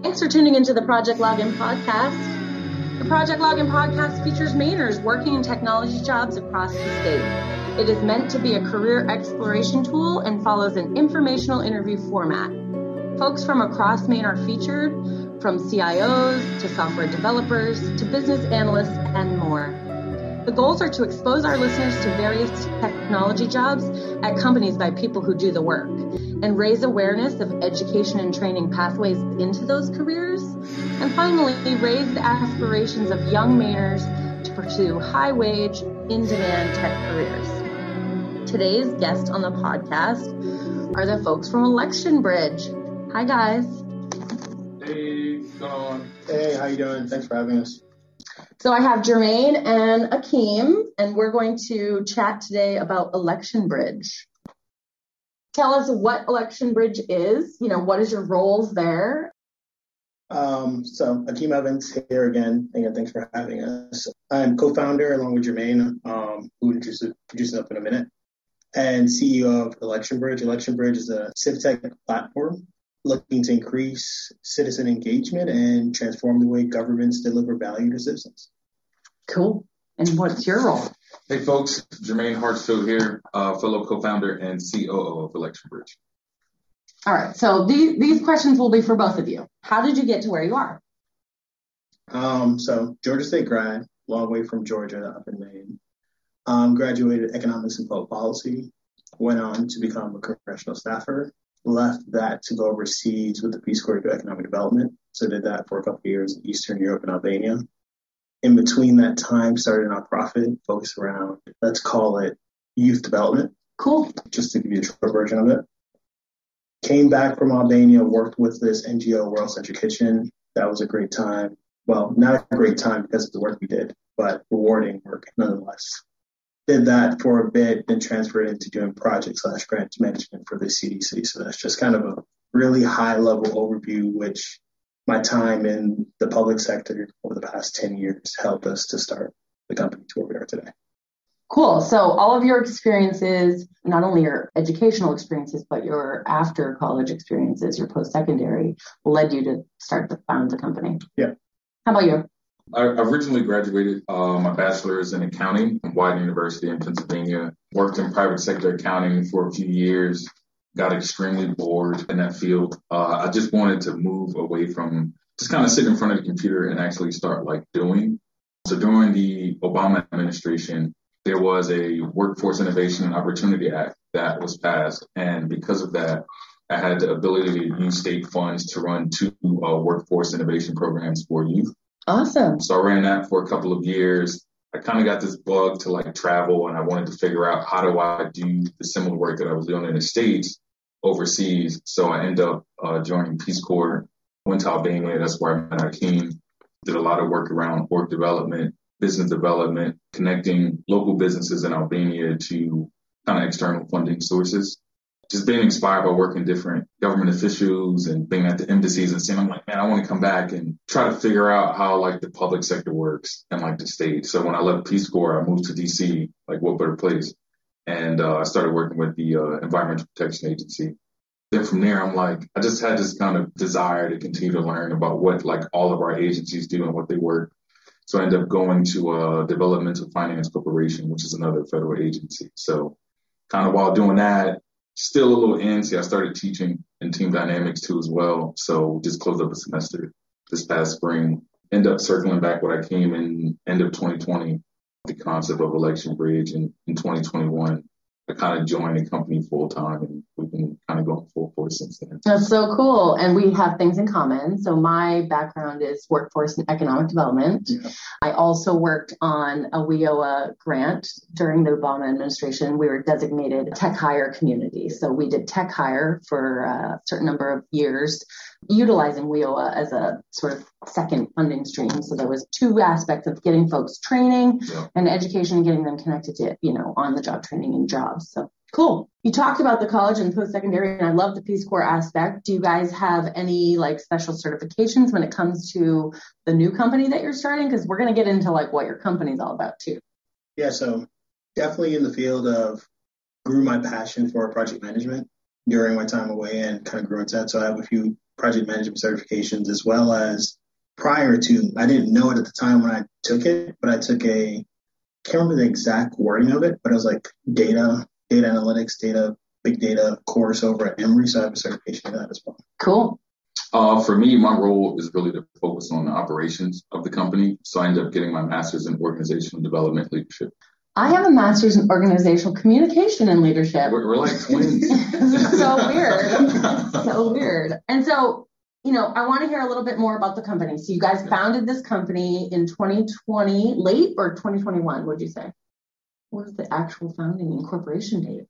Thanks for tuning into the Project Login podcast. The Project Login podcast features Mainers working in technology jobs across the state. It is meant to be a career exploration tool and follows an informational interview format. Folks from across Maine are featured, from CIOs to software developers to business analysts and more. The goals are to expose our listeners to various technology jobs at companies by people who do the work and raise awareness of education and training pathways into those careers. And finally, raise the aspirations of young Mainers to pursue high-wage, in-demand tech careers. Today's guests on the podcast are the folks from Election Bridge. Hi, guys. Hey, what's going on? Hey, how you doing? Thanks for having us. So I have Jermaine and Akeem, and we're going to chat today about Election Bridge. Tell us what Election Bridge is. What is your roles there? So Akeem Evans here again. Thanks for having us. I'm co-founder along with Jermaine, who will introduce up in a minute, and CEO of Election Bridge. Election Bridge is a civic tech platform looking to increase citizen engagement and transform the way governments deliver value to citizens. Cool. And what's your role? Hey, folks. Jermaine Hartsfield here, fellow co-founder and COO of Election Bridge. All right. So these questions will be for both of you. How did you get to where you are? So Georgia State grad, long way from Georgia up in Maine. Graduated economics and public policy. Went on to become a congressional staffer. Left that to go overseas with the Peace Corps to economic development. So did that for a couple of years in Eastern Europe and Albania. In between that time, started a nonprofit focused around, let's call it youth development. Cool. Just to give you a short version of it. Came back from Albania, worked with this NGO, World Central Kitchen. That was a great time. Well, not a great time because of the work we did, but rewarding work nonetheless. Did that for a bit, then transferred into doing project/grant management for the CDC. So that's just kind of a really high level overview, which my time in the public sector over the past 10 years helped us to start the company to where we are today. Cool. So all of your experiences, not only your educational experiences, but your after college experiences, your post-secondary, led you to found the company. Yeah. How about you? I originally graduated my bachelor's in accounting from Widener University in Pennsylvania. Worked in private sector accounting for a few years. Got extremely bored in that field. I just wanted to move away from just kind of sit in front of the computer and actually start doing. So during the Obama administration, there was a Workforce Innovation and Opportunity Act that was passed. And because of that, I had the ability to use state funds to run 2 workforce innovation programs for youth. Awesome. So I ran that for a couple of years. I kind of got this bug to travel, and I wanted to figure out how do I do the similar work that I was doing in the States overseas. So I ended up joining Peace Corps, went to Albania. That's where I met Akeem. Did a lot of work around org development, business development, connecting local businesses in Albania to kind of external funding sources. Just being inspired by working different government officials and being at the embassies and seeing, I'm like, man, I want to come back and try to figure out how the public sector works and the state. So when I left Peace Corps, I moved to DC, what better place? And I started working with the Environmental Protection Agency. Then from there, I just had this kind of desire to continue to learn about what all of our agencies do and what they work. So I ended up going to Developmental Finance Corporation, which is another federal agency. So kind of while doing that, still a little antsy, I started teaching in team dynamics too as well. So just closed up a semester this past spring. Ended up circling back when I came in end of 2020, the concept of Election Bridge. And in 2021, I kind of joined the company full time, and we've been kind of going full force since then. That's so cool. And we have things in common. So my background is workforce and economic development. Yeah. I also worked on a WIOA grant during the Obama administration. We were designated tech hire community. So we did tech hire for a certain number of years, utilizing WIOA as a sort of second funding stream. So there was 2 aspects of getting folks training and education and getting them connected to, on the job training and jobs. So cool. You talked about the college and post-secondary, and I love the Peace Corps aspect. Do you guys have any special certifications when it comes to the new company that you're starting? Because we're going to get into what your company's all about too. Yeah, so definitely in the field of grew my passion for project management during my time away and kind of grew into that. So I have a few project management certifications, as well as prior to, I didn't know it at the time when I took it, but I took can't remember the exact wording of it, but it was like data analytics, big data course over at Emory. So I have a certification in that as well. Cool. For me, my role is really to focus on the operations of the company. So I ended up getting my master's in organizational development leadership. I have a master's in organizational communication and leadership. We're like twins. So weird. So weird. And so, I want to hear a little bit more about the company. So you guys founded this company in 2020, late or 2021, would you say? What was the actual founding incorporation date?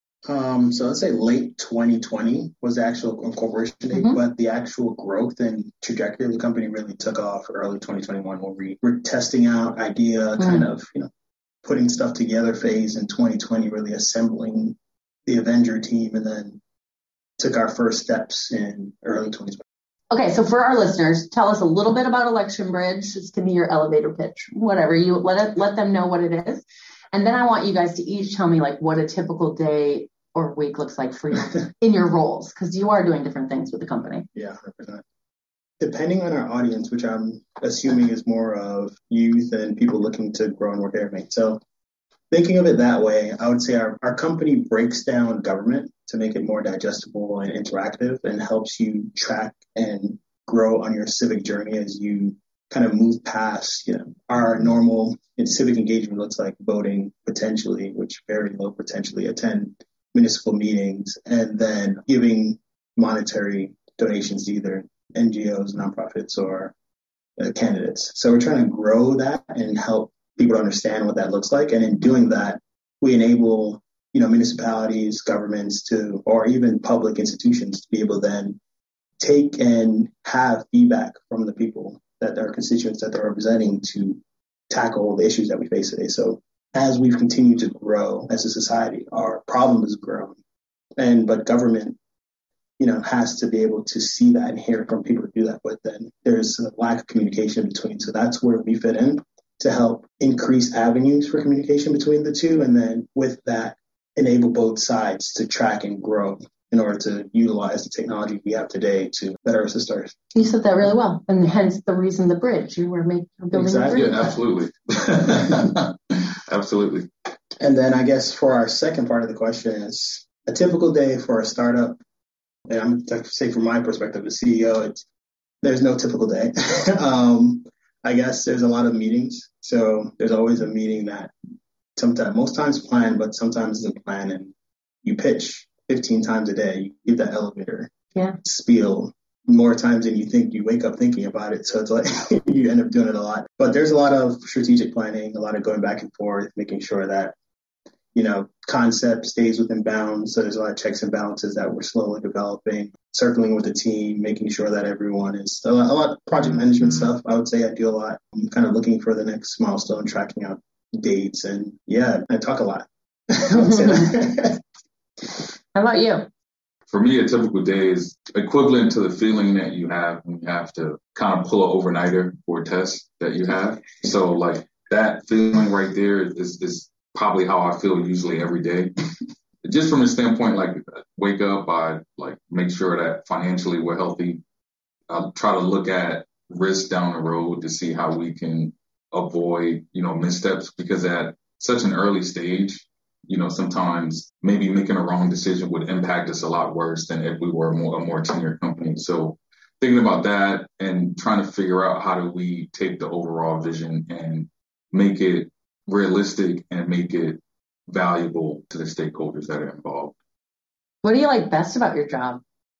So let's say late 2020 was the actual incorporation date, but the actual growth and trajectory of the company really took off early 2021 when we were testing out idea, kind of, putting stuff together phase in 2020, really assembling the Avenger team, and then took our first steps in early 2020. Okay, so for our listeners, tell us a little bit about Election Bridge. Just give me your elevator pitch, whatever. You let them know what it is. And then I want you guys to each tell me like what a typical day or week looks like for you in your roles, because you are doing different things with the company. Yeah, 100%. Depending on our audience, which I'm assuming is more of youth and people looking to grow and work everything. So thinking of it that way, I would say our company breaks down government to make it more digestible and interactive, and helps you track and grow on your civic journey as you kind of move past, our normal civic engagement looks like voting potentially, which very low potentially, attend municipal meetings, and then giving monetary donations to either NGOs, nonprofits, or candidates. So we're trying to grow that and help people understand what that looks like. And in doing that, we enable, municipalities, governments or even public institutions to be able to then take and have feedback from the people that are constituents that they're representing to tackle the issues that we face today. So as we've continued to grow as a society, our problem has grown. But government, has to be able to see that and hear from people to do that. But then there's a lack of communication between. So that's where we fit in to help increase avenues for communication between the two. And then with that, enable both sides to track and grow in order to utilize the technology we have today to better assist ours. You said that really well. And hence the reason the bridge. You were building exactly. a bridge. Yeah, absolutely. Absolutely. And then I guess for our second part of the question is a typical day for a startup. And I'm going to say from my perspective, the CEO, there's no typical day. I guess there's a lot of meetings. So there's always a meeting that most times planned, but sometimes isn't planned. And you pitch 15 times a day. You get that elevator spiel more times than you think. You wake up thinking about it. So it's like you end up doing it a lot. But there's a lot of strategic planning, a lot of going back and forth, making sure that, concept stays within bounds. So there's a lot of checks and balances that we're slowly developing, circling with the team, making sure that everyone is a lot of project management stuff. I would say I do a lot. I'm kind of looking for the next milestone, tracking out dates, and I talk a lot. I would say that. How about you? For me, a typical day is equivalent to the feeling that you have when you have to kind of pull an overnighter for a test that you have. So like that feeling right there is probably how I feel usually every day. Just from a standpoint, like wake up, I like make sure that financially we're healthy. I'll try to look at risk down the road to see how we can avoid, missteps, because at such an early stage, sometimes maybe making a wrong decision would impact us a lot worse than if we were a more tenured company. So thinking about that and trying to figure out how do we take the overall vision and make it realistic and make it valuable to the stakeholders that are involved. What do you like best about your job?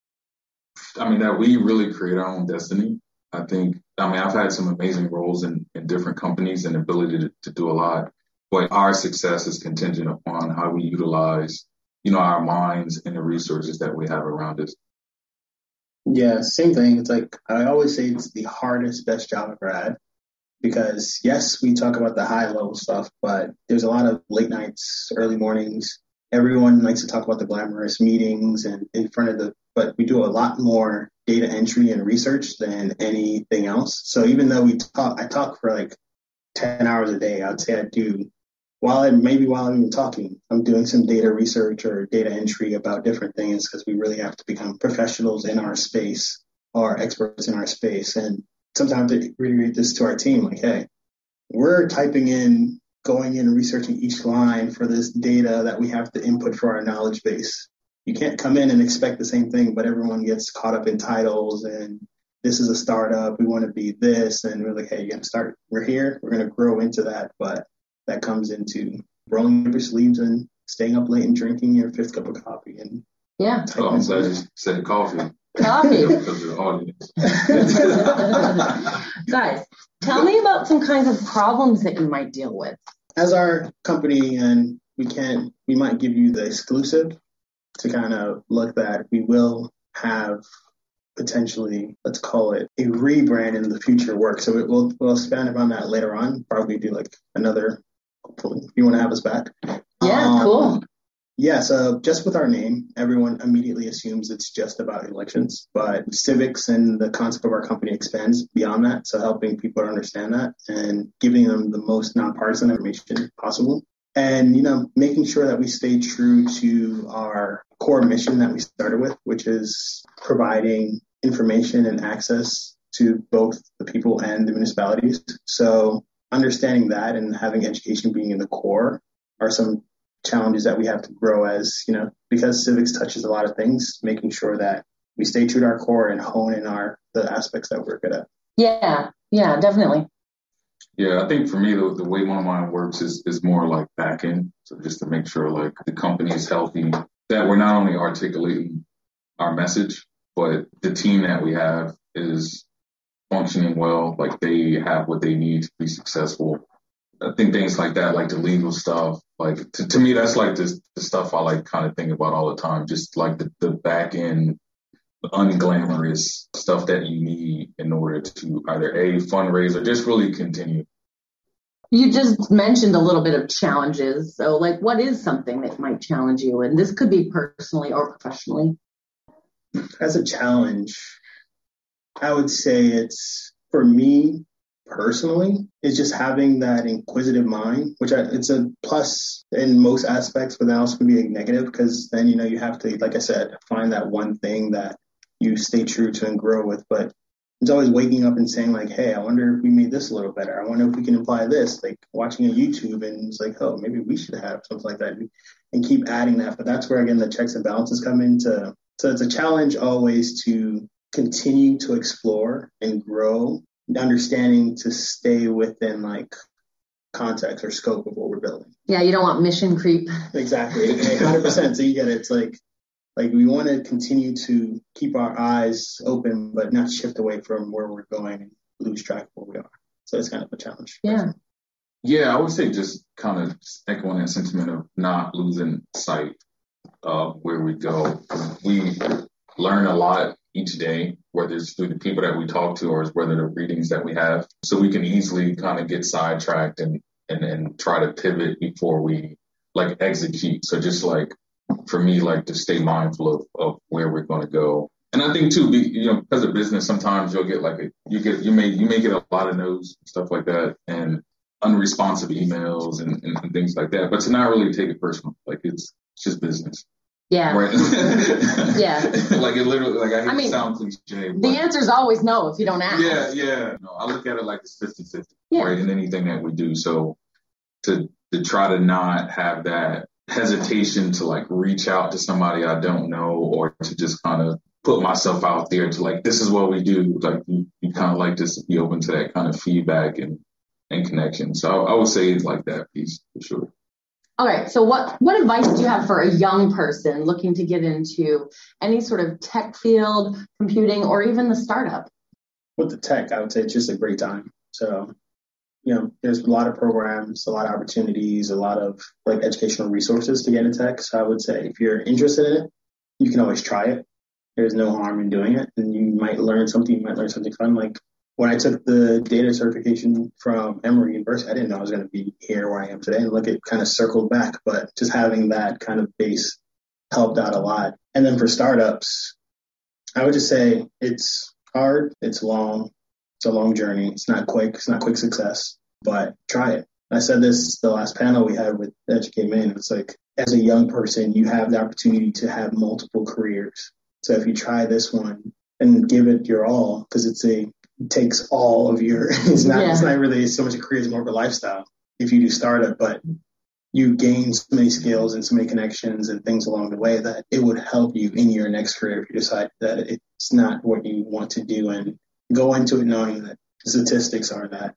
That we really create our own destiny. I've had some amazing roles in different companies and ability to do a lot, but our success is contingent upon how we utilize, our minds and the resources that we have around us. Yeah, same thing. It's like, I always say it's the hardest, best job I've ever had. Because yes, we talk about the high level stuff, but there's a lot of late nights, early mornings. Everyone likes to talk about the glamorous meetings and but we do a lot more data entry and research than anything else. So even though I talk for like 10 hours a day, I'd say I do, while I'm even talking, I'm doing some data research or data entry about different things, because we really have to become professionals in our space are experts in our space. And sometimes I reiterate this to our team, like, hey, we're typing in, going in and researching each line for this data that we have to input for our knowledge base. You can't come in and expect the same thing, but everyone gets caught up in titles and this is a startup. We want to be this. And we're like, hey, you're going to start. We're here. We're going to grow into that. But that comes into rolling up your sleeves and staying up late and drinking your fifth cup of coffee. And yeah. Oh, I'm glad you said coffee. Coffee. Because of the audience. Guys, tell me about some kinds of problems that you might deal with. As our company, and we might give you the exclusive to kind of look that we will have potentially, let's call it a rebrand in the future work. So we'll expand upon that later on. Probably do like another, hopefully, if you want to have us back. Yeah, cool. Yeah, so just with our name, everyone immediately assumes it's just about elections, but civics and the concept of our company expands beyond that. So helping people understand that and giving them the most nonpartisan information possible. And, making sure that we stay true to our core mission that we started with, which is providing information and access to both the people and the municipalities. So understanding that and having education being in the core are some challenges that we have to grow as, because civics touches a lot of things, making sure that we stay true to our core and hone in the aspects that we're good at. Yeah, definitely. Yeah, I think for me, the way one of mine works is more like back end. So just to make sure like the company is healthy, that we're not only articulating our message, but the team that we have is functioning well, like they have what they need to be successful. I think things like that, like the legal stuff, like to me, that's like the stuff I like kind of think about all the time, just like the back end, unglamorous stuff that you need in order to either fundraise or just really continue. You just mentioned a little bit of challenges. So like, what is something that might challenge you? And this could be personally or professionally. As a challenge, I would say it's, for me personally, is just having that inquisitive mind, which it's a plus in most aspects, but then also can be a negative because then, you have to, like I said, find that one thing that you stay true to and grow with. But it's always waking up and saying like, hey, I wonder if we made this a little better. I wonder if we can apply this, like watching a YouTube and it's like, oh, maybe we should have something like that and keep adding that. But that's where, again, the checks and balances come into. So it's a challenge always to continue to explore and grow, understanding to stay within like context or scope of what we're building. Yeah, you don't want mission creep. Exactly. 100%. So you get it. It's like we want to continue to keep our eyes open, but not shift away from where we're going and lose track of where we are. So it's kind of a challenge. Yeah. Yeah, I would say just kind of echoing that sentiment of not losing sight of where we go. We learn a lot each day, whether it's through the people that we talk to or whether the readings that we have. So we can easily kind of get sidetracked and try to pivot before we like execute. So just like, for me, like to stay mindful of where we're going to go. And I think too, because of business, sometimes you'll get like you may get a lot of no's, stuff like that, and unresponsive emails and things like that. But to not really take it personal, like it's just business. Yeah. Right. Yeah. Like it literally, like I hate to sound cliche. But the answer is always no if you don't ask. Yeah. No, I look at it like it's 50-50, yeah. Right, in anything that we do. So to try to not have that hesitation to like reach out to somebody I don't know or to just kind of put myself out there to like, this is what we do. Like you kind of like just be open to that kind of feedback and connection. So I would say it's like that piece for sure. All right. So what advice do you have for a young person looking to get into any sort of tech field, computing, or even the startup? With the tech, I would say it's just a great time. So, there's a lot of programs, a lot of opportunities, a lot of like educational resources to get into tech. So I would say if you're interested in it, you can always try it. There's no harm in doing it. And you might learn something fun. Like when I took the data certification from Emory University, I didn't know I was going to be here where I am today. And look, it kind of circled back, but just having that kind of base helped out a lot. And then for startups, I would just say it's hard. It's long. It's a long journey. It's not quick. It's not quick success, but try it. I said this the last panel we had with Educate Maine. It's like, as a young person, you have the opportunity to have multiple careers. So if you try this one, and give it your all, because it takes all of your, it's not really so much a career, it's more of a lifestyle if you do startup, but you gain so many skills and so many connections and things along the way that it would help you in your next career if you decide that it's not what you want to do, and go into it knowing that statistics are that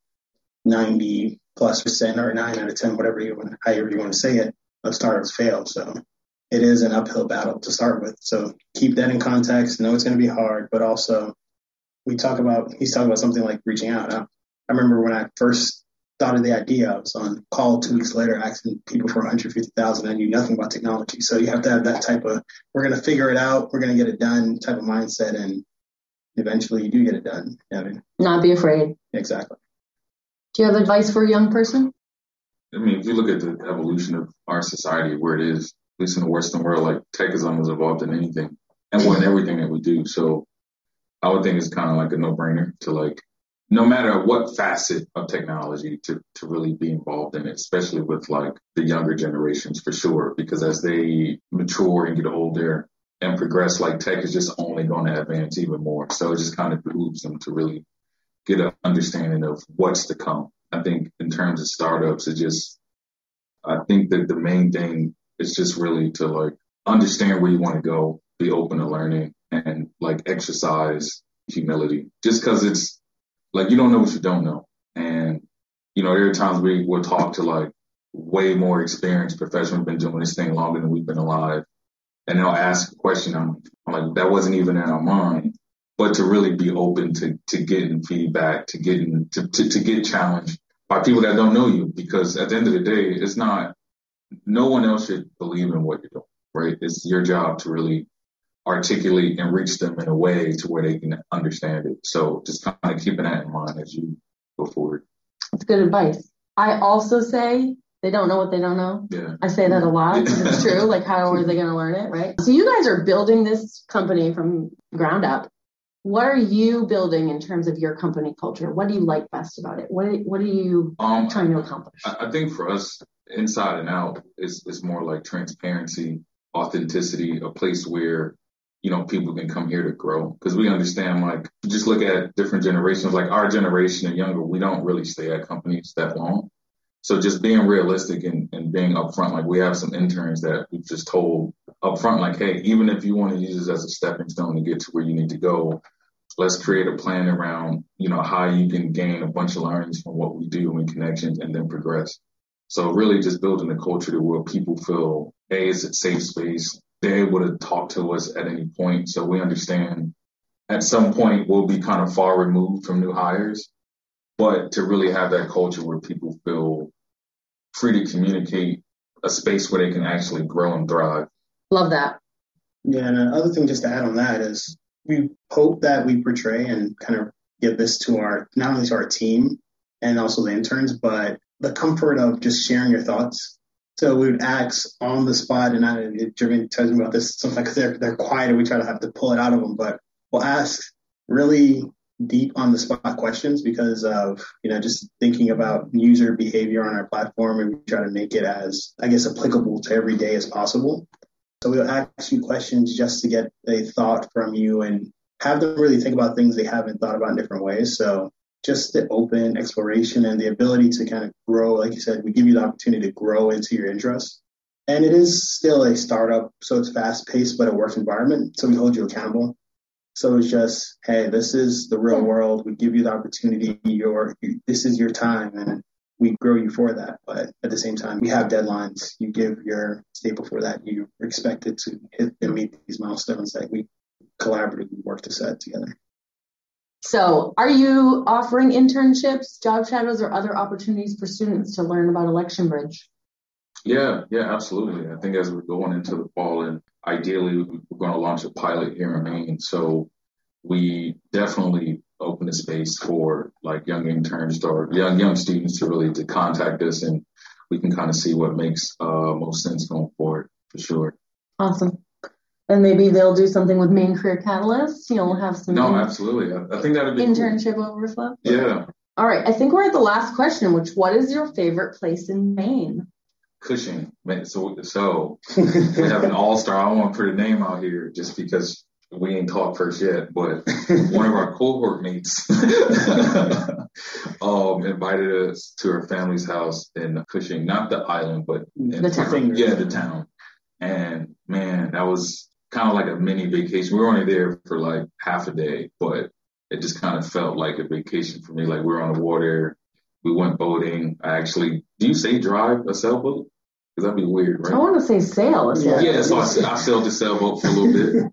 90+% or 9 out of 10, however you want to say it, of startups fail. So it is an uphill battle to start with. So keep that in context. Know it's going to be hard, but also he's talking about something like reaching out. I remember when I first thought of the idea, I was on call 2 weeks later asking people for $150,000. I knew nothing about technology. So you have to have that type of, we're going to figure it out, we're going to get it done type of mindset. And eventually you do get it done. Not be afraid. Exactly. Do you have advice for a young person? I mean, if you look at the evolution of our society, where it is, at least in the Western world, like tech is almost involved in anything and in everything that we do. So I would think it's kind of like a no-brainer to, like, no matter what facet of technology, to really be involved in it, especially with like the younger generations for sure, because as they mature and get older and progress, like tech is just only going to advance even more. So it just kind of behooves them to really get an understanding of what's to come. I think in terms of startups, I think that the main thing is just really to like understand where you want to go, be open to learning, and like exercise humility. Just because it's like you don't know what you don't know. And, there are times we will talk to like way more experienced professionals who've been doing this thing longer than we've been alive. And they'll ask a question. I'm like, that wasn't even in our mind. But to really be open to getting feedback, to get challenged by people that don't know you, because at the end of the day, no one else should believe in what you're doing, right? It's your job to really articulate and reach them in a way to where they can understand it. So just kind of keeping that in mind as you go forward. That's good advice. I also say they don't know what they don't know. Yeah. I say that a lot because it's true. Like, how are they going to learn it, right? So you guys are building this company from ground up. What are you building in terms of your company culture? What do you like best about it? What are you trying to accomplish? I think for us, inside and out, is more like transparency, authenticity, a place where people can come here to grow, because we understand, like, just look at different generations, like our generation and younger, we don't really stay at companies that long. So just being realistic and being upfront, like we have some interns that we've just told upfront, like, hey, even if you want to use this as a stepping stone to get to where you need to go, let's create a plan around, how you can gain a bunch of learnings from what we do and connections and then progress. So really just building a culture to where people feel, hey, it's a safe space. They're able to talk to us at any point. So we understand at some point we'll be kind of far removed from new hires, but to really have that culture where people feel free to communicate, a space where they can actually grow and thrive. Love that. Yeah, and another thing just to add on that is we hope that we portray and kind of give this to not only to our team and also the interns, but the comfort of just sharing your thoughts. So we would ask on the spot, and Jermaine tells me about this sometimes because they're quiet and we try to have to pull it out of them, but we'll ask really deep on the spot questions because of, just thinking about user behavior on our platform, and we try to make it as, I guess, applicable to every day as possible. So we'll ask you questions just to get a thought from you and have them really think about things they haven't thought about in different ways. So just the open exploration and the ability to kind of grow. Like you said, we give you the opportunity to grow into your interests. And it is still a startup, so it's fast paced, but a work environment. So we hold you accountable. So it's just, hey, this is the real world. We give you the opportunity. This is your time, and we grow you for that. But at the same time, we have deadlines. You give your staple for that. You're expected to hit and meet these milestones that we collaboratively work to set together. So are you offering internships, job shadows, or other opportunities for students to learn about Election Bridge? Yeah, absolutely. I think as we're going into the fall, and ideally we're going to launch a pilot here in Maine. So we definitely open a space for like young interns or young students to really to contact us, and we can kind of see what makes most sense going forward for sure. Awesome. And maybe they'll do something with Maine Career Catalyst. You'll have some. No, absolutely. I think that would be internship cool. overflow. Yeah. All right. I think we're at the last question, what is your favorite place in Maine? Cushing. So we have an all-star. I don't want to put a name out here just because we ain't talked first yet, but one of our cohort mates invited us to her family's house in Cushing, not the island, but in The town. Yeah, the town. And man, that was kind of like a mini vacation. We were only there for like half a day, but it just kind of felt like a vacation for me. Like we were on the water. We went boating. Do you say drive a sailboat? Because that'd be weird, right? I want to say sail. Yeah, so I sailed the sailboat for a little bit.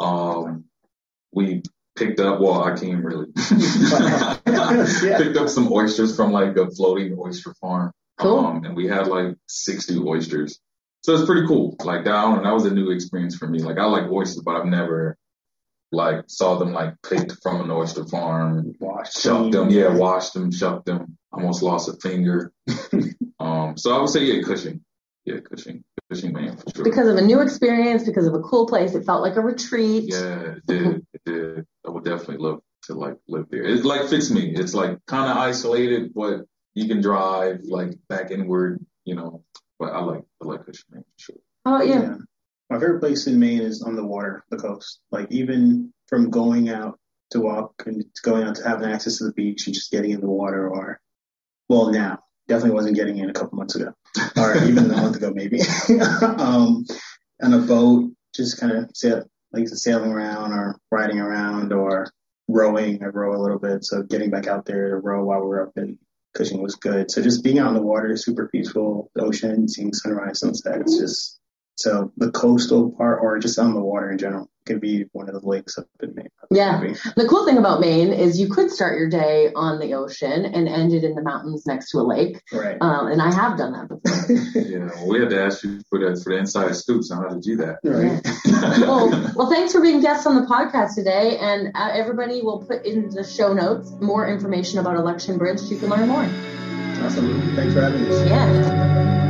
We picked up, I came really. Picked up some oysters from like a floating oyster farm. Cool. And we had like 60 oysters. So it's pretty cool. Like that was a new experience for me. Like I like oysters, but I've never like saw them like picked from an oyster farm, washed them, shucked them. Almost lost a finger. So I would say, Cushing. Yeah, Cushing, man, for sure. Because of a new experience, because of a cool place, it felt like a retreat. Yeah, it did. It did. I would definitely love to like live there. It like fits me. It's like kind of isolated, but you can drive like back inward, But I like Cushing, man, for sure. Oh yeah. My favorite place in Maine is on the water, the coast. Like even from going out to walk and going out to having access to the beach and just getting in the water, now. Definitely wasn't getting in a couple months ago, or even a month ago, maybe. On a boat, just kind of sailing around or riding around or rowing. I row a little bit, so getting back out there to row while we're up in Cushing was good. So just being out in the water is super peaceful. The ocean, seeing sunrise, sunset. It's just so the coastal part, or just on the water in general, could be one of the lakes up in Maine. Yeah. The cool thing about Maine is you could start your day on the ocean and end it in the mountains next to a lake. Right. And I have done that before. Yeah. We had to ask you for the inside scoops on how to do that. Right. Yeah. Well, thanks for being guests on the podcast today. And everybody will put in the show notes more information about Election Bridge so you can learn more. Awesome. Thanks for having us. Yeah.